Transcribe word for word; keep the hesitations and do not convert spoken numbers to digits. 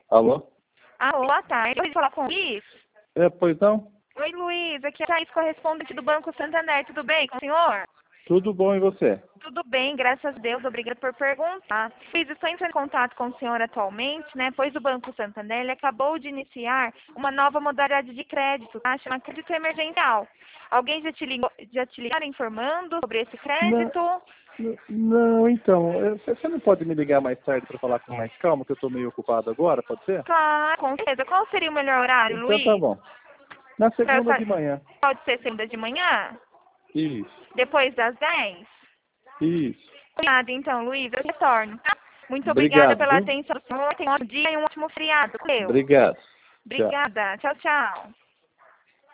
Alô? Alô, boa tarde. Eu vou falar com o Luiz. É, pois não? Oi, Luiz. Aqui é a Thaís, correspondente do Banco Santander. Tudo bem com o senhor? Tudo bom e você? Tudo bem, graças a Deus. Obrigada por perguntar. Luiz, estou entrando em contato com o senhor atualmente, né? Pois o Banco Santander ele acabou de iniciar uma nova modalidade de crédito, tá? Chama crédito emergencial. Alguém já te ligou, já te ligaram informando sobre esse Não, crédito? n- não então, eu- você você não pode me ligar mais tarde para falar com mais calma, que eu estou meio ocupado agora, pode ser? Claro, com certeza. Qual seria o melhor horário, Então tá Luiz? bom. Na Pra eu segunda sa- de manhã. Pode ser segunda de manhã? Isso, Depois das dez? isso. Obrigada, então, Luiz. Eu retorno, tá? Muito obrigada Obrigado, pela viu? atenção do senhor. Tenha um ótimo dia e um ótimo feriado. Valeu. Obrigado. Tchau. Obrigada. Tchau, tchau.